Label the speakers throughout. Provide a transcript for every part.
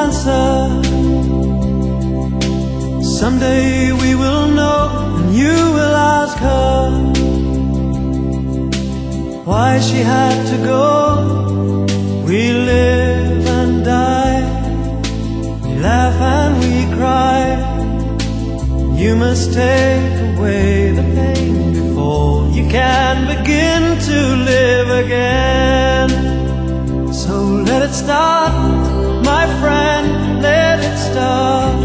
Speaker 1: answer. Someday we will know, and you will ask her why she had to go. We live and die, we laugh and we cry. You must take away the pain before you can begin to live again. So let it start, my friend, let it start.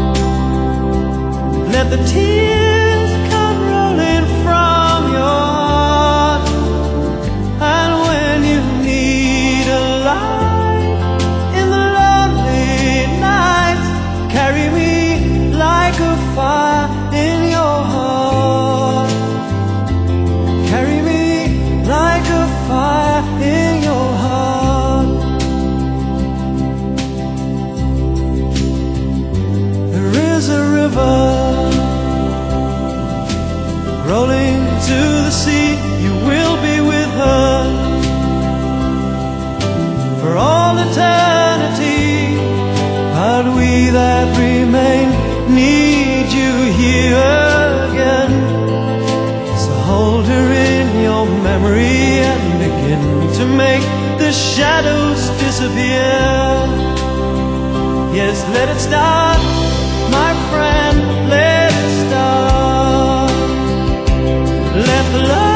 Speaker 1: Let the tears come rolling from your heart. And when you need a light in the lonely nights, carry me like a fire in your heart. Carry me like a fire in your heart. There is a river rolling to the sea. You will be with her for all eternity. But we that remain need you here again. So hold her in your memory and begin to make the shadows disappear. Yes, let it start, my friend, let it start. Let the love